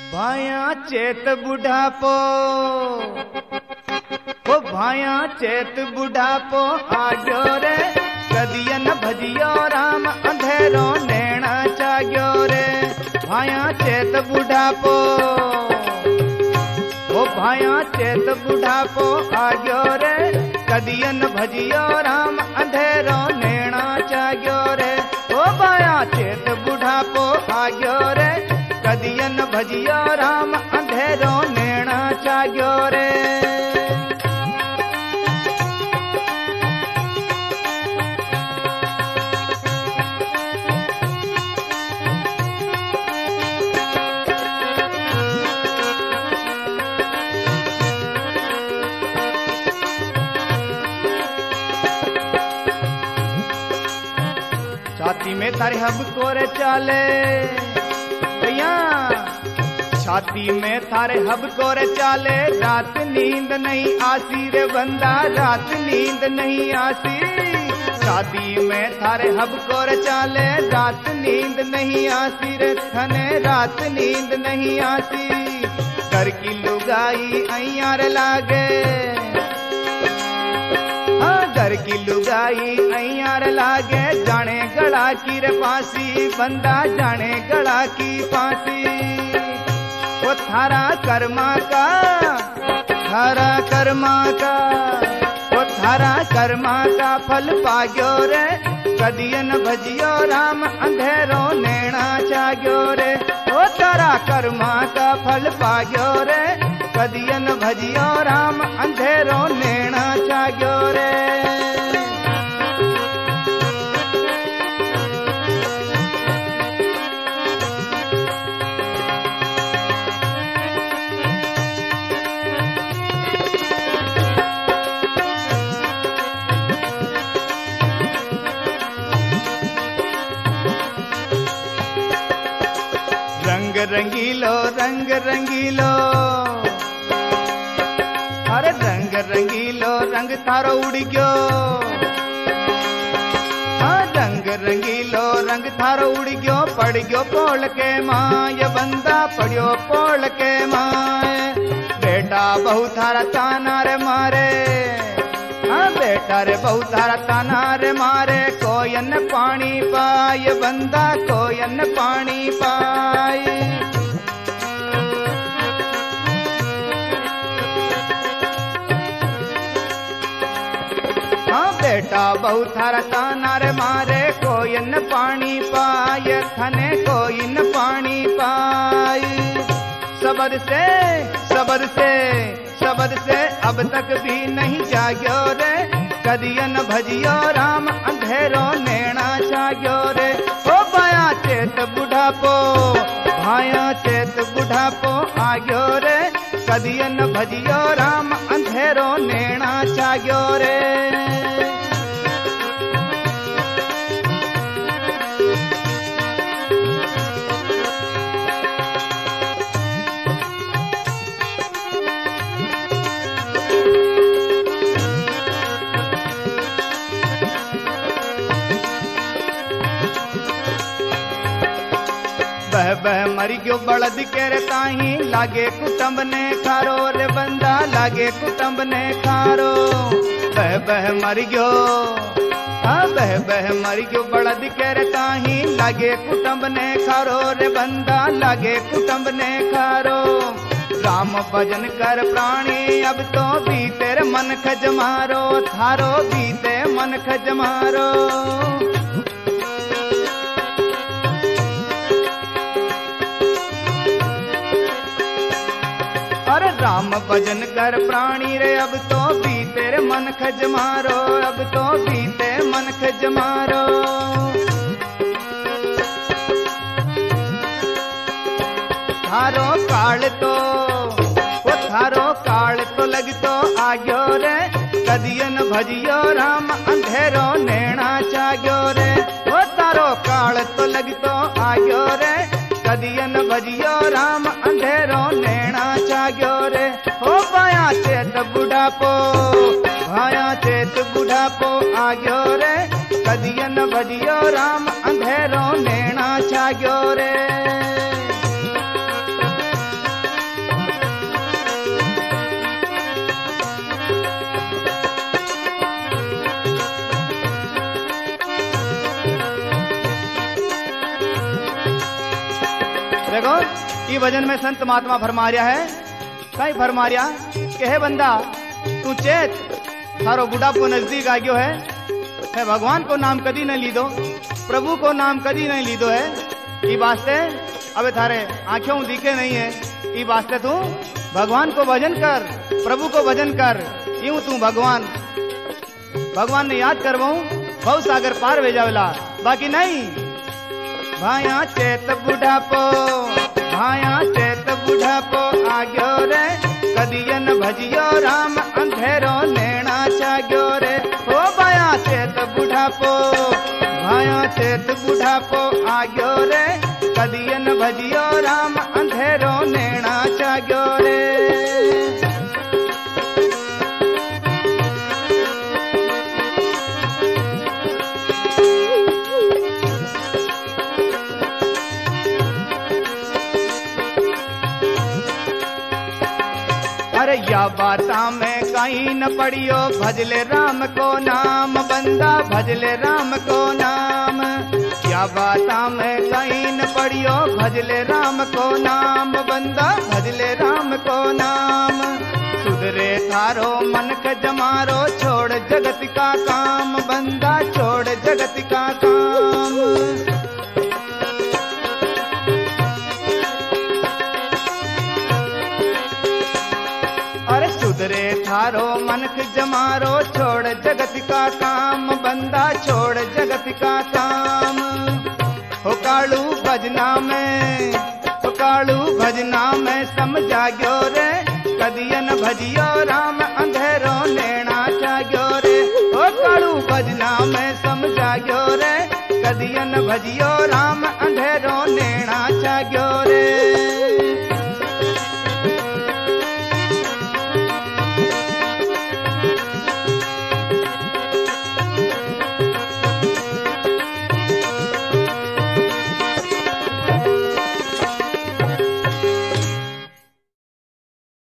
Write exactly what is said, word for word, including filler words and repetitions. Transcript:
भाया चेत बुढ़ापो, ओ भाया चेत बुढ़ापो आग्यो रे, कदियन भजियो राम अंधेरो नैना चाग्यो रे। भाया चेत बुढ़ापो, ओ भाया चेत बुढ़ापो आग्यो रे, कदियन भजियो राम अंधेरो नैना चाग्यो रे। ओ भाया चेत बुढ़ापो आग्यो रे, कदियन भजियो राम अंधेरो नैना चाग्यो रे। छाती में तारे हब कोरे चाले भैया, छाती में थारे हब कोरे चाले, रात नींद नहीं आसी रे बंदा, रात नींद नहीं आसी। छाती में थारे हब कोरे चाले, रात नींद नहीं आसी रे थने, रात नींद नहीं आसी। घर की लुगाई अयार लागे, हाँ घर की लुगाई अयार लागे, जाने गला की रे फांसी बंदा, जाने गला की फांसी। वो थारा कर्मा का, थारा कर्मा का, वो थारा कर्मा का फल पाग्यो रे, कदियन भजियो राम अंधेरो नैना चाग्यो रे। वो तारा कर्मा का फल पाग्यो रे, कदियन भजियो राम अंधेरो नैना चाग्यो रे। रंग रंगीलो रंग रंगीलो, अरे रंग रंगीलो रंग थारो उड़ गयो, हाँ रंग रंगीलो रंग थारो उड़ गयो, पड़ गयो पोल के माय बंदा, पड़ियो पोल के माय। बेटा बहु थारा ताना रे मारे, हाँ बेटा रे बहु थारा ताना रे मारे, कोयन पानी पाय बंदा, कोयन पानी पाय। हाँ बेटा बहु थारा ताना रे मारे, कोयन पानी पाय थने, कोयन पानी पाय। सबर से सबर से सबर से अब तक भी नहीं जाग्यो रे, कदियन भजियो राम अंधेरो नैना चाग्यो रे। ओ भाया चेत बुढ़ापो, भाया चेत बुढ़ापो आग्यो रे, कदियन भजियो राम अंधेरो नैना चाग्यो रे। बह बह मरी गयो बड़द के रे ताही, लागे कुटुंब ने खारो रे बंदा, लागे कुटुंब ने खारो। बह बह मरी गयो, हाँ बह बह मरी गयो बड़द के रे ताही, लागे कुटुंब ने खारो रे बंदा, लागे कुटुंब ने खारो। राम भजन कर प्राणी अब तो भी तेरे मन खज मारो, थारो भी ते मन खज मारो। अरे राम भजन कर प्राणी रे अब तो भी तेरे मन खज मारो, अब तो भी ते मन खज मारो। थारो काल तो, वो थारो काल तो लगतो आग्यो रे, कदियन भजियो राम अंधेरो नैना चाग्यो रे। वो तारो काल तो लगतो आग्यो रे, कदियन भजियो राम अंधेरो नैना चाग्यो रे। ओ भाया चेत बुढ़ापो, भाया चेत बुढ़ापो आग्यो रे, कदियन भजियो राम अंधेरो नैना चाग्यो रे। देखो ये भजन में संत महात्मा फरमारिया है, कहीं फरमारिया कि हे बंदा तू चेत, थारो बुढ़ापो नजदीक आ गयो है, है भगवान को नाम कदी न लीदो, प्रभु को नाम कदी नहीं लीदो है, ये वास्ते अबे थारे आंखों दिखे नहीं है, ये वास्ते तू भगवान को भजन कर, प्रभु को भजन कर, यूं तू भगवान भगवान ने याद करवाऊं भव सागर पार वे जावेला, बाकी नहीं। भाया चेत बुढ़ापो, भाया चेत बुढ़ापो आग्यो रे, कदियन भजियो राम अंधेरो नैना चाग्यो रे। हो भाया चेत बुढ़ापो, भाया चेत बुढ़ापो आग्यो रे, कदियन भजियो राम अंधेरो नैना चाग्यो रे। अरे या बाता में कहीं न पड़ियो, भजले राम को नाम बंदा, भजले राम को नाम। या बाता में कहीं न पड़ियो, भजले राम को नाम बंदा, भजले राम को नाम। सुधरे थारो मन के जमारो, छोड़ जगत का काम बंदा, छोड़ जगत का काम। अरे सुधरे थारो मन के जमारो, छोड़ जगत का काम बंदा, छोड़ जगत का काम। हो कालू भजना में, हो कालू भजना में समझा गयो रे, कदियन भजियो राम अंधेरो नैना चाग्यो रे। हो कालू भजना में समझा गयो रे, कदियन भजियो राम